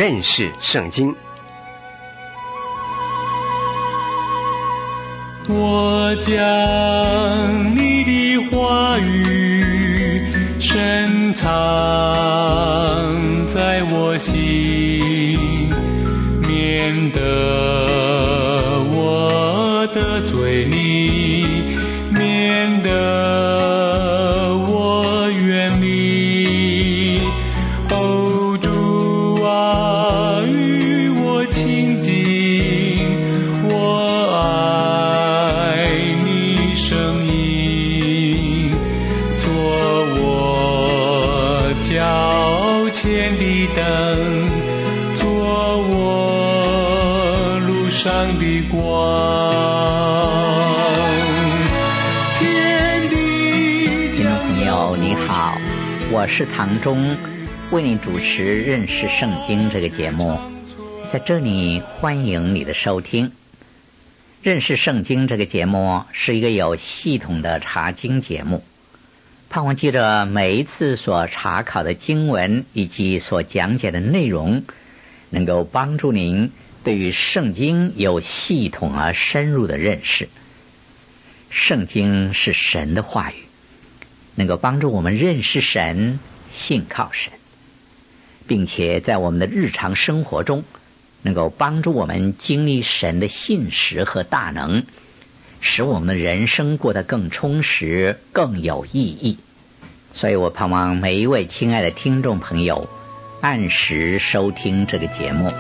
认识圣经。 我将你的话语深藏在我心，免得我得罪你，免得我远离。哦，主啊，与我亲近，我爱你声音，做我脚前的灯，做我路上的光。 听众朋友你好，我是唐忠，为你主持认识圣经这个节目，在这里欢迎你的收听。认识圣经这个节目是一个有系统的查经节目，盼望记着每一次所查考的经文以及所讲解的内容，能够帮助您对于圣经有系统而深入的认识。圣经是神的话语，能够帮助我们认识神，信靠神，并且在我们的日常生活中能够帮助我们经历神的信实和大能，使我们的人生过得更充实，更有意义。所以我盼望每一位亲爱的听众朋友按时收听这个节目。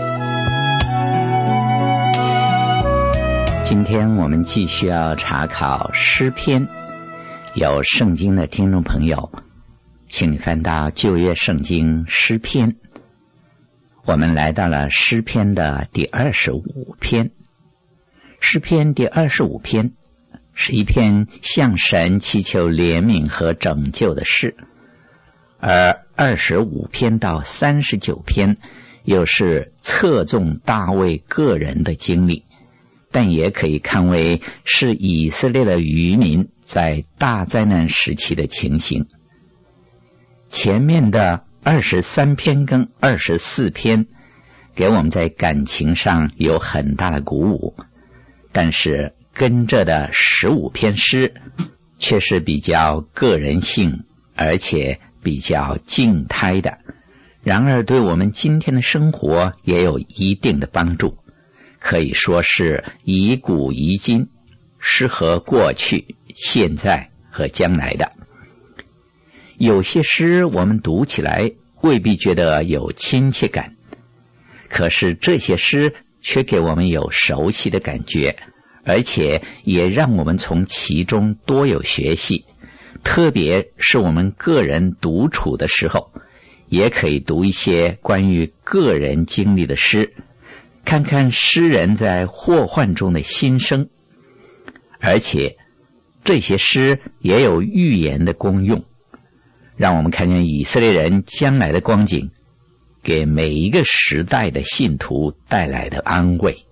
今天我们继续要查考诗篇，有圣经的听众朋友请你翻到旧约圣经诗篇，我们来到了诗篇的第25篇。诗篇第25篇是一篇向神祈求怜悯和拯救的诗，而25篇到39篇又是侧重大卫个人的经历，但也可以看为是以色列的渔民在大灾难时期的情形。前面的23篇跟24篇给我们在感情上有很大的鼓舞，但是跟着的15篇诗却是比较个人性，而且比较静态的，然而对我们今天的生活也有一定的帮助，可以说是以古移今，适合过去、现在和将来的。有些诗我们读起来未必觉得有亲切感，可是这些诗却给我们有熟悉的感觉，而且也让我们从其中多有学习。特别是我们个人独处的时候，也可以读一些关于个人经历的诗，看看诗人在祸患中的心声。而且这些诗也有预言的功用，让我们看见以色列人将来的光景，给每一个时代的信徒带来的安慰。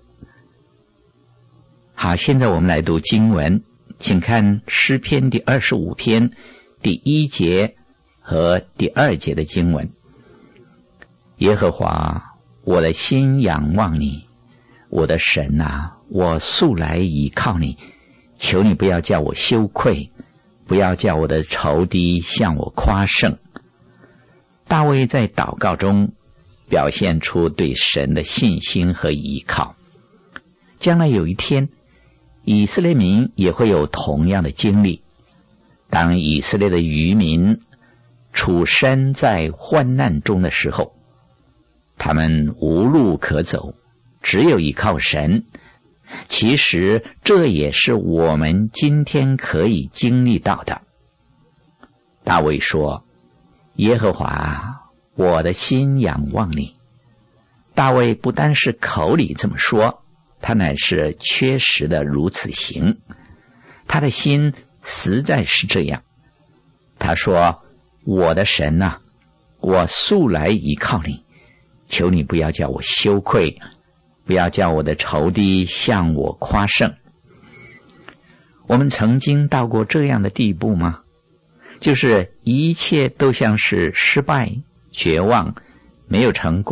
好，现在我们来读经文，请看诗篇第25篇第1节和第2节的经文。耶和华，我的心仰望你，我的神啊，我素来倚靠你，求你不要叫我羞愧，不要叫我的仇敌向我夸胜。大卫在祷告中表现出对神的信心和依靠，将来有一天以色列民也会有同样的经历。当以色列的渔民处身在患难中的时候，他们无路可走，只有依靠神。其实这也是我们今天可以经历到的。大卫说，耶和华，我的心仰望你。大卫不单是口里这么说，他乃是确实的如此行，他的心实在是这样。他说，我的神啊，我素来依靠你，求你不要叫我羞愧，不要叫我的仇敌向我夸胜。我们曾经到过这样的地步吗？就是一切都像是失败、绝望、没有成功、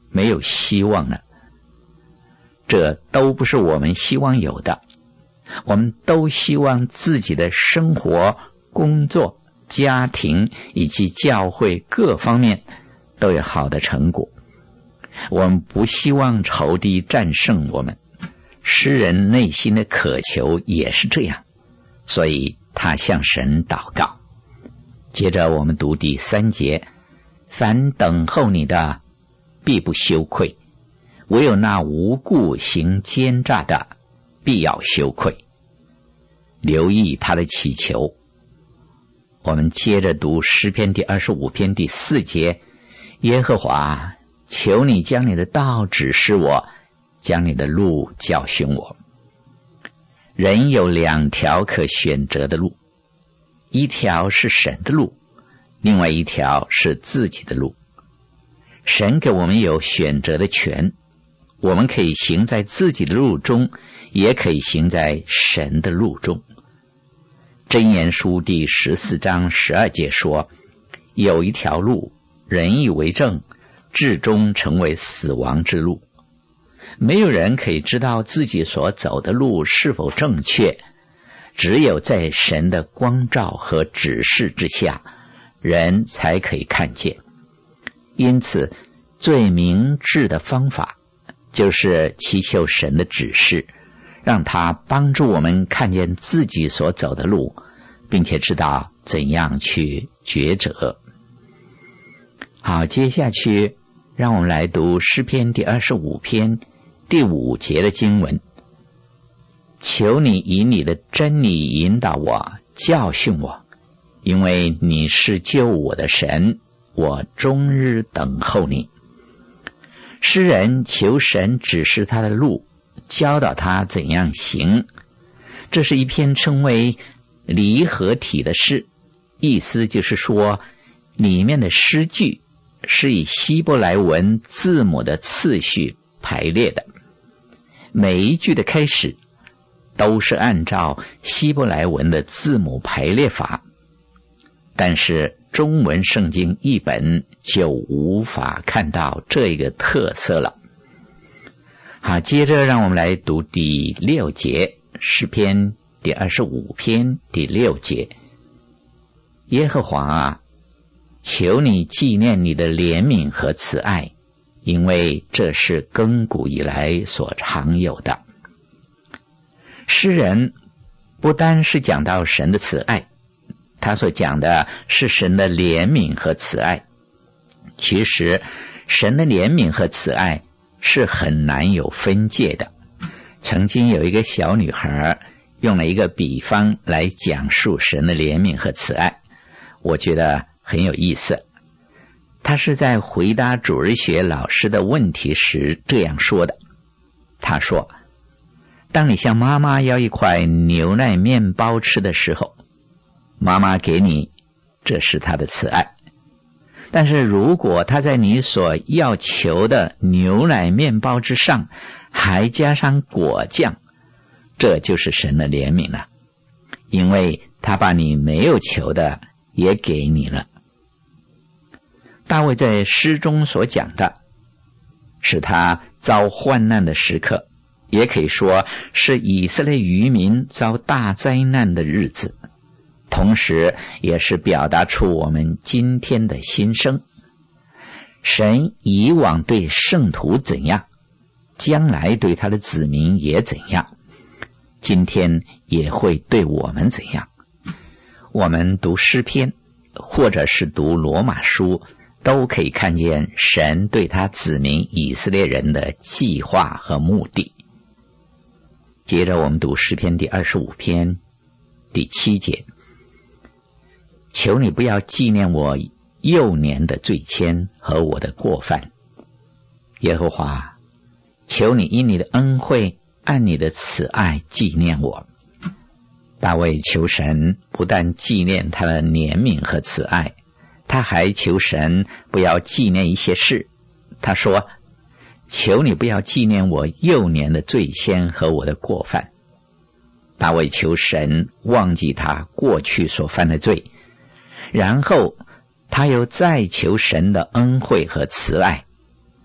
没有希望了。这都不是我们希望有的。我们都希望自己的生活、工作、家庭以及教会各方面都有好的成果。我们不希望仇敌战胜我们。诗人内心的渴求也是这样，所以他向神祷告。接着我们读第3节，凡等候你的必不羞愧，唯有那无故行奸诈的必要羞愧。留意他的祈求。我们接着读诗篇第25篇第4节，耶和华，求你将你的道指示我，将你的路教训我。人有2条可选择的路，一条是神的路，另外一条是自己的路。神给我们有选择的权，我们可以行在自己的路中，也可以行在神的路中。箴言书第14章12节说，有一条路，人以为正，至终成为死亡之路。没有人可以知道自己所走的路是否正确，只有在神的光照和指示之下，人才可以看见。因此，最明智的方法就是祈求神的指示，让他帮助我们看见自己所走的路，并且知道怎样去抉择。好，接下去让我们来读诗篇第25篇第5节的经文。求你以你的真理引导我，教训我，因为你是救我的神，我终日等候你。诗人求神指示他的路，教导他怎样行。这是一篇称为离合体的诗，意思就是说，里面的诗句是以希伯来文字母的次序排列的，每一句的开始都是按照希伯来文的字母排列法，但是中文圣经译本就无法看到这个特色了。好，接着让我们来读第6节，诗篇第25篇第6节。耶和华啊，求你纪念你的怜悯和慈爱，因为这是亘古以来所常有的。诗人不单是讲到神的慈爱，他所讲的是神的怜悯和慈爱。其实神的怜悯和慈爱是很难有分界的。曾经有一个小女孩用了一个比方来讲述神的怜悯和慈爱，我觉得很有意思。她是在回答主日学老师的问题时这样说的。她说，当你向妈妈要一块牛奶面包吃的时候，妈妈给你，这是她的慈爱。但是如果她在你所要求的牛奶面包之上还加上果酱，这就是神的怜悯了，因为他把你没有求的也给你了。大卫在诗中所讲的是他遭患难的时刻，也可以说是以色列渔民遭大灾难的日子，同时也是表达出我们今天的心声。神以往对圣徒怎样，将来对他的子民也怎样，今天也会对我们怎样。我们读诗篇或者是读罗马书，都可以看见神对他子民以色列人的计划和目的。接着我们读诗篇第25篇第7节。求你不要纪念我幼年的罪愆和我的过犯，耶和华，求你因你的恩惠按你的慈爱纪念我。大卫求神不但纪念他的怜悯和慈爱，他还求神不要纪念一些事。他说，求你不要纪念我幼年的罪愆和我的过犯。大卫求神忘记他过去所犯的罪，然后他又再求神的恩惠和慈爱。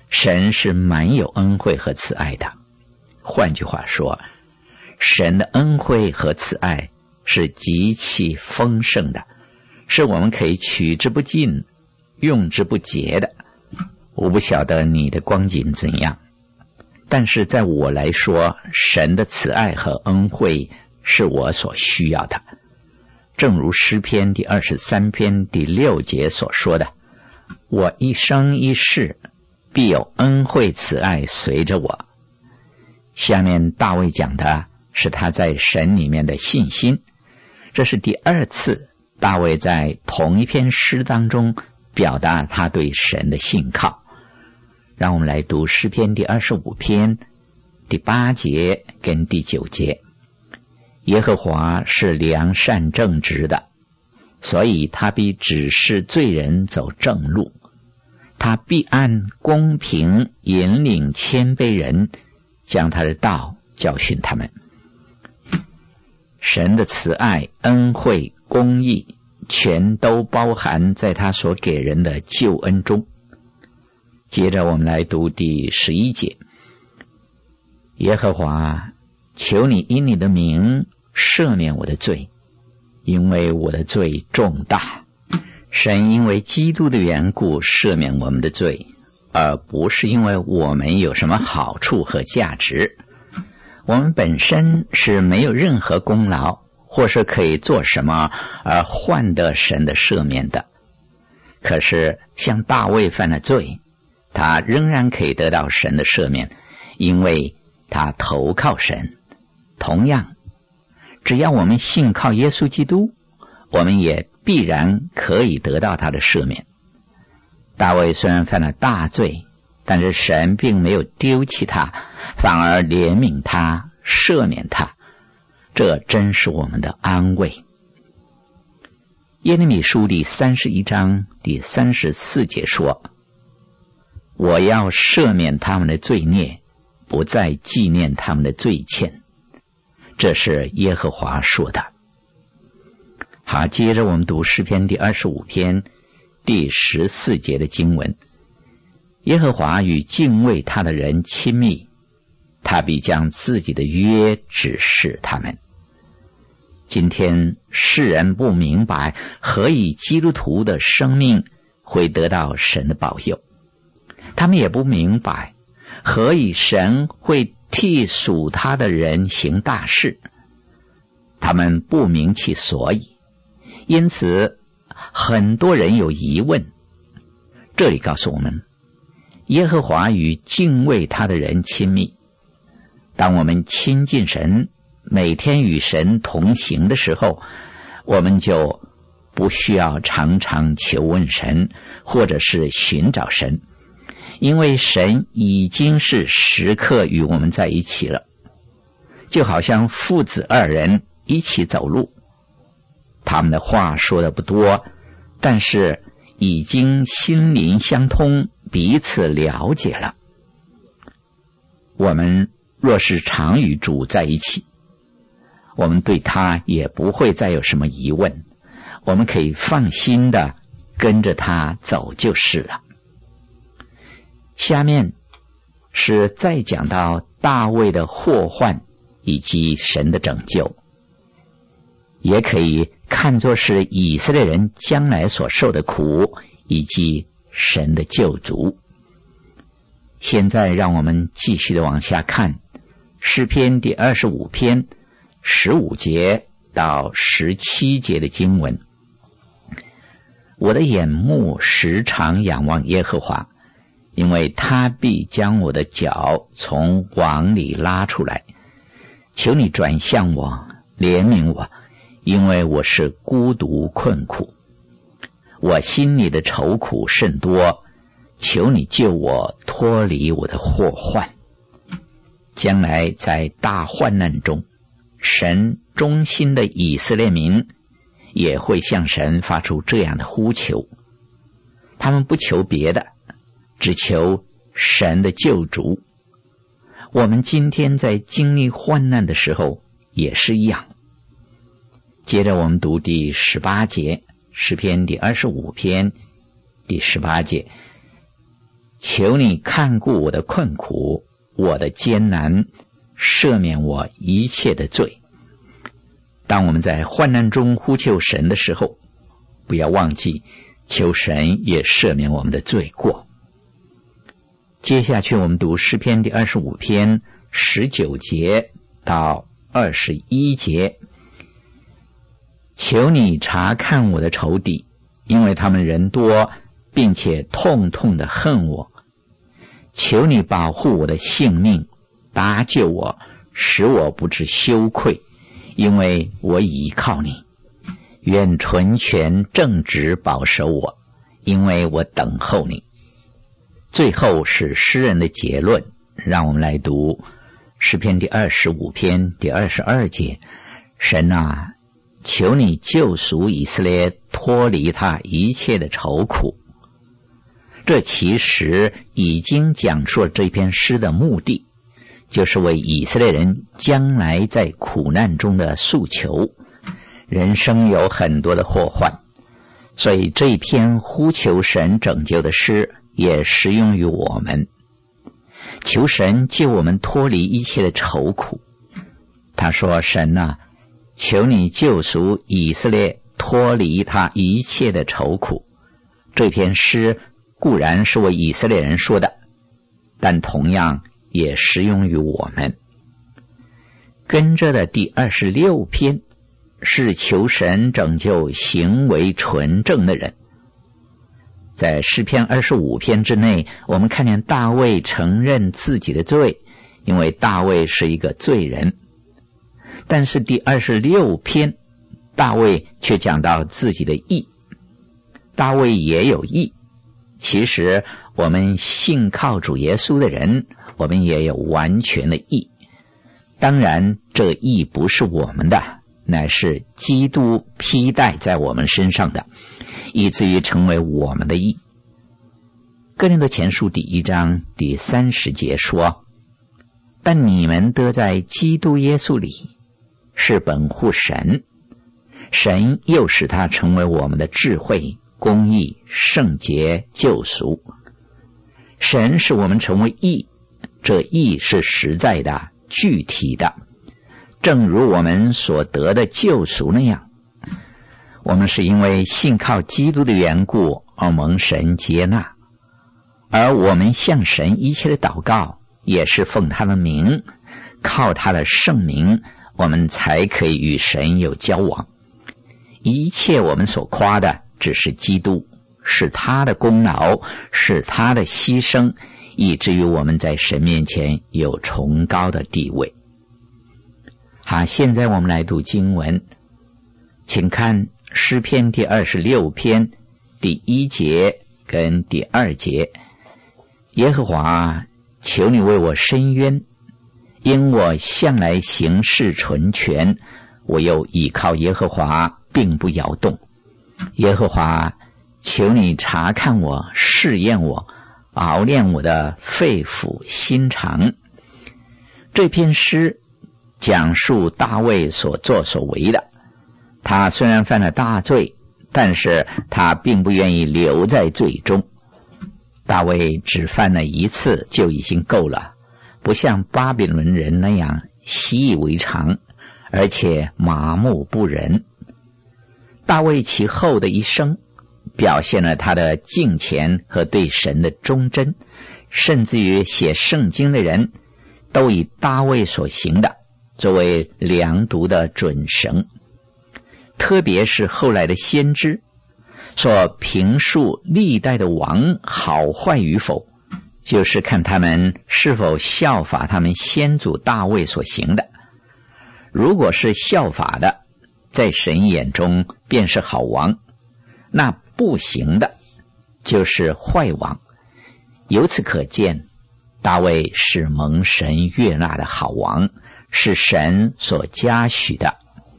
神是满有恩惠和慈爱的。换句话说，神的恩惠和慈爱是极其丰盛的，是我们可以取之不尽、用之不竭的。我不晓得你的光景怎样，但是在我来说，神的慈爱和恩惠是我所需要的。正如诗篇第23篇第6节所说的，我一生一世必有恩惠慈爱随着我。下面大卫讲的是他在神里面的信心，这是第2次大卫在同一篇诗当中表达他对神的信靠。让我们来读诗篇第25篇第8节跟第9节。耶和华是良善正直的，所以他必指示罪人走正路，他必按公平引领谦卑人，将他的道教训他们。神的慈爱、恩惠、公义全都包含在他所给人的救恩中。接着我们来读第11节。耶和华，求你因你的名赦免我的罪，因为我的罪重大。神因为基督的缘故赦免我们的罪，而不是因为我们有什么好处和价值。我们本身是没有任何功劳，或是可以做什么而换得神的赦免的。可是像大卫犯了罪，他仍然可以得到神的赦免，因为他投靠神。同样，只要我们信靠耶稣基督，我们也必然可以得到他的赦免。大卫虽然犯了大罪，但是神并没有丢弃他，反而怜悯他，赦免他，这真是我们的安慰。耶利米书第31章第34节说，我要赦免他们的罪孽，不再纪念他们的罪愆。这是耶和华说的。好，接着我们读诗篇第25篇第14节的经文。耶和华与敬畏他的人亲密，他必将自己的约指示他们。今天世人不明白何以基督徒的生命会得到神的保佑，他们也不明白何以神会替属他的人行大事，他们不明其所以，因此很多人有疑问。这里告诉我们，耶和华与敬畏他的人亲密。当我们亲近神，每天与神同行的时候，我们就不需要常常求问神，或者是寻找神，因为神已经是时刻与我们在一起了。就好像父子2人一起走路，他们的话说的不多，但是已经心灵相通，彼此了解了。我们若是常与主在一起，我们对他也不会再有什么疑问，我们可以放心的跟着他走就是了。下面是再讲到大卫的祸患以及神的拯救，也可以看作是以色列人将来所受的苦以及神的救赎。现在让我们继续的往下看诗篇第25篇15节到17节的经文。我的眼目时常仰望耶和华，因为他必将我的脚从网里拉出来。求你转向我，怜悯我，因为我是孤独困苦，我心里的愁苦甚多，求你救我脱离我的祸患。将来在大患难中，神忠心的以色列民也会向神发出这样的呼求，他们不求别的，只求神的救赎。我们今天在经历患难的时候也是一样。接着我们读第18节，诗篇第25篇第18节。 求你看顾我的困苦，我的艰难，赦免我一切的罪。当我们在患难中呼求神的时候，不要忘记求神也赦免我们的罪过。接下去我们读诗篇第25篇19节到21节。求你查看我的仇敌，因为他们人多，并且痛痛的恨我。求你保护我的性命，搭救我，使我不致羞愧，因为我倚靠你。愿纯全正直保守我，因为我等候你。最后是诗人的结论，让我们来读诗篇第25篇第22节。神啊，求你救赎以色列，脱离他一切的愁苦。这其实已经讲述了这篇诗的目的，就是为以色列人将来在苦难中的诉求。人生有很多的祸患，所以这篇呼求神拯救的诗也适用于我们。求神救我们脱离一切的愁苦。他说，神啊，求你救赎以色列，脱离他一切的愁苦。这篇诗固然是为以色列人说的，但同样也适用于我们。跟着的第26篇是求神拯救行为纯正的人。在诗篇25篇之内，我们看见大卫承认自己的罪，因为大卫是一个罪人。但是第26篇，大卫却讲到自己的义。大卫也有义，其实我们信靠主耶稣的人，我们也有完全的义。当然，这义不是我们的，乃是基督披戴在我们身上的，以至于成为我们的义。哥林多前书第1章第30节说，但你们得在基督耶稣里，是本乎神，神又使他成为我们的智慧、公义、圣洁、救赎。神使我们成为义，这义是实在的、具体的，正如我们所得的救赎那样。我们是因为信靠基督的缘故而蒙神接纳，而我们向神一切的祷告也是奉他的名，靠他的圣名，我们才可以与神有交往。一切我们所夸的只是基督，是他的功劳，是他的牺牲，以至于我们在神面前有崇高的地位。好，现在我们来读经文，请看诗篇第26篇第1节跟第2节。耶和华，求你为我伸冤，因我向来行事纯全，我又倚靠耶和华，并不摇动。耶和华，求你查看我，试验我，熬炼我的肺腑心肠。这篇诗讲述大卫所作所为的。他虽然犯了大罪，但是他并不愿意留在罪中。大卫只犯了一次就已经够了，不像巴比伦人那样习以为常，而且麻木不仁。大卫其后的一生表现了他的敬虔和对神的忠贞，甚至于写圣经的人都以大卫所行的作为量度的准绳。特别是后来的先知所评述历代的王好坏与否，就是看他们是否效法他们先祖大卫所行的。如果是效法的，在神眼中便是好王，那不行的就是坏王。由此可见，大卫是蒙神悦纳的好王，是神所嘉许的。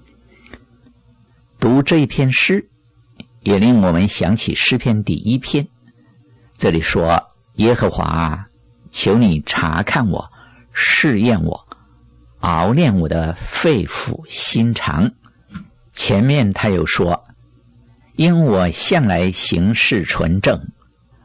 读这一篇诗，也令我们想起诗篇第1篇。这里说，耶和华，求你查看我，试验我，熬炼我的肺腑心肠。前面他又说，因我向来行事纯正，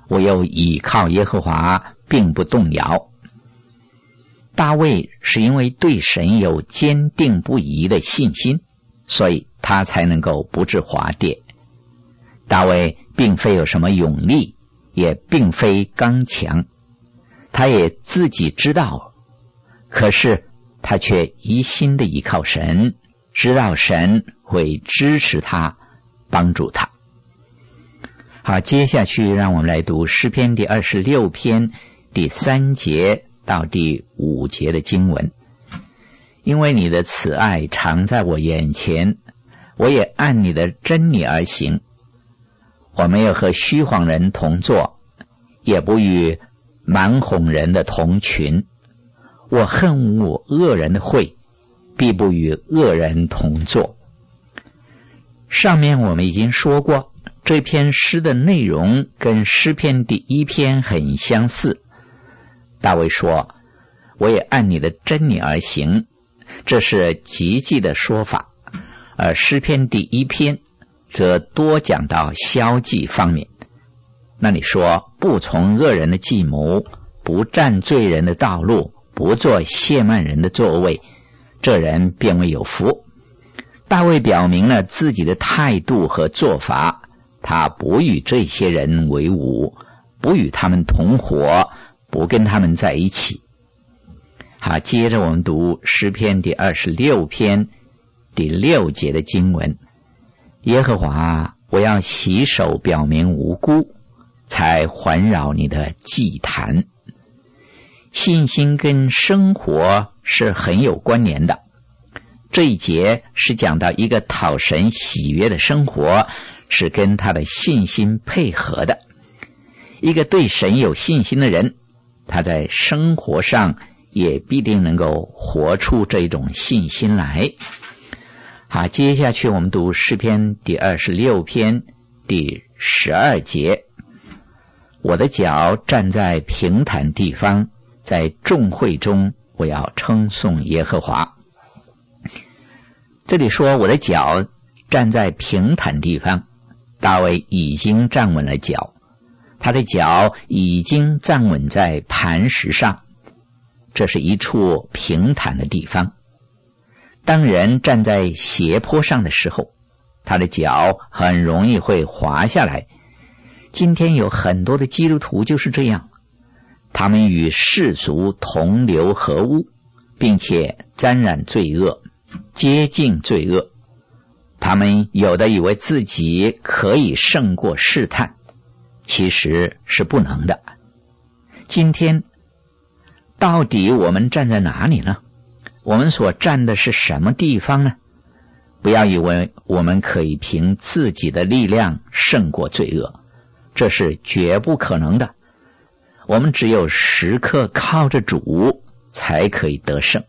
我又倚靠耶和华，并不动摇。大卫是因为对神有坚定不移的信心，所以他才能够不致滑跌。大卫并非有什么勇力，也并非刚强，他也自己知道，可是他却一心的依靠神，知道神会支持他，帮助他。好，接下去让我们来读诗篇第26篇第3节到第5节的经文。因为你的慈爱常在我眼前，我也按你的真理而行。我没有和虚谎人同坐，也不与蛮哄人的同群。我恨恶恶人的会，必不与恶人同坐。上面我们已经说过，这篇诗的内容跟诗篇第1篇很相似。大卫说，我也按你的真理而行，这是积极的说法，而诗篇第1篇则多讲到消极方面。那你说，不从恶人的计谋，不占罪人的道路，不做亵慢人的座位，这人便为有福。大卫表明了自己的态度和做法，他不与这些人为伍，不与他们同伙，不跟他们在一起。好，接着我们读诗篇第26篇第6节的经文。耶和华，我要洗手表明无辜，才环绕你的祭坛。信心跟生活是很有关联的。这一节是讲到一个讨神喜悦的生活是跟他的信心配合的。一个对神有信心的人，他在生活上也必定能够活出这种信心来。好，接下去我们读诗篇第26篇第12节。我的脚站在平坦地方，在众会中我要称颂耶和华。这里说我的脚站在平坦地方，大卫已经站稳了脚，他的脚已经站稳在磐石上，这是一处平坦的地方。当人站在斜坡上的时候，他的脚很容易会滑下来。今天有很多的基督徒就是这样，他们与世俗同流合污，并且沾染罪恶，接近罪恶。他们有的以为自己可以胜过试探，其实是不能的。今天到底我们站在哪里呢？我们所站的是什么地方呢？不要以为我们可以凭自己的力量胜过罪恶，这是绝不可能的。我们只有时刻靠着主才可以得胜。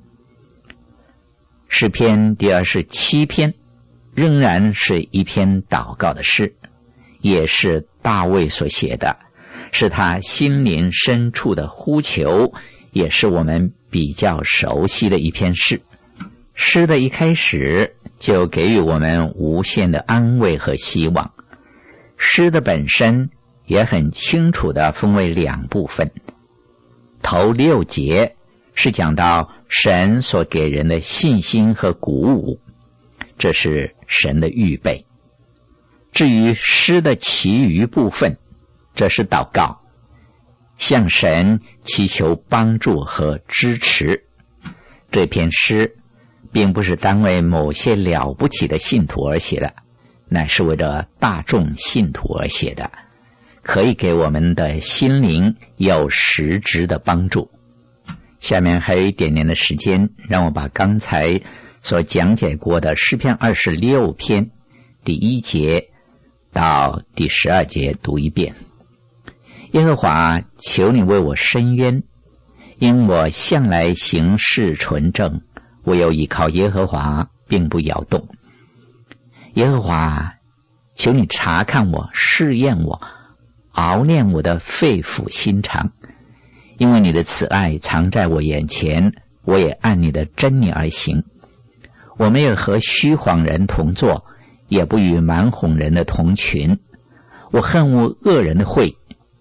诗篇第27篇仍然是一篇祷告的诗，也是大卫所写的，是他心灵深处的呼求，也是我们比较熟悉的一篇诗。诗的一开始就给予我们无限的安慰和希望。诗的本身也很清楚地分为2部分。头6节是讲到神所给人的信心和鼓舞，这是神的预备。至于诗的其余部分，这是祷告，向神祈求帮助和支持。这篇诗并不是单为某些了不起的信徒而写的，乃是为了大众信徒而写的，可以给我们的心灵有实质的帮助。下面还有一点点的时间，让我把刚才所讲解过的诗篇26篇第1节到第12节读一遍。耶和华，求你为我伸冤，因我向来行事纯正，我又依靠耶和华，并不摇动。耶和华，求你查看我，试验我，熬炼我的肺腑心肠，因为你的慈爱常在我眼前，我也按你的真理而行。我没有和虚谎人同坐，也不与蛮哄人的同群。我恨恶恶人的会，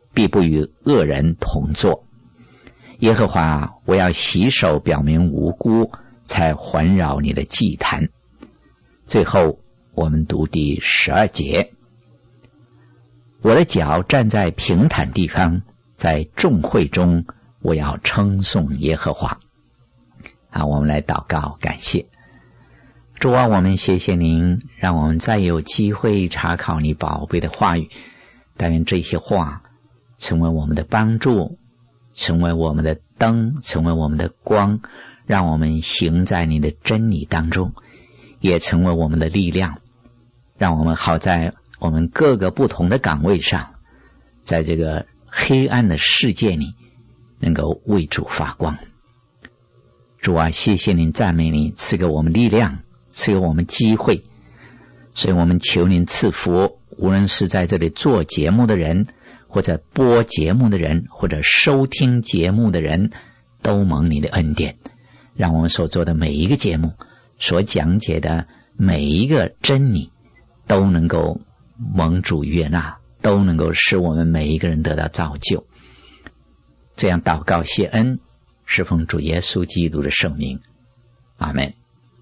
必不与恶人同坐。耶和华，我要洗手表明无辜，才环绕你的祭坛。最后我们读第12节，我的脚站在平坦地方，在众会中我要称颂耶和华。我们来祷告感谢。主啊，我们谢谢您，让我们再有机会查考你宝贝的话语，但愿这些话成为我们的帮助，成为我们的灯，成为我们的光，让我们行在你的真理当中，也成为我们的力量，让我们好在我们各个不同的岗位上，在这个黑暗的世界里能够为主发光。主啊，谢谢您，赞美你，赐给我们力量，赐给我们机会，所以我们求您赐福，无论是在这里做节目的人，或者播节目的人，或者收听节目的人，都蒙你的恩典，让我们所做的每一个节目，所讲解的每一个真理，都能够蒙主悦纳，都能够使我们每一个人得到造就。这样祷告谢恩，是奉主耶稣基督的圣名，阿们。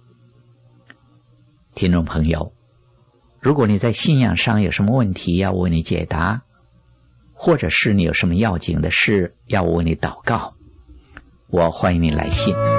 听众朋友，如果你在信仰上有什么问题要我为你解答，或者是你有什么要紧的事要我为你祷告，我欢迎你来信。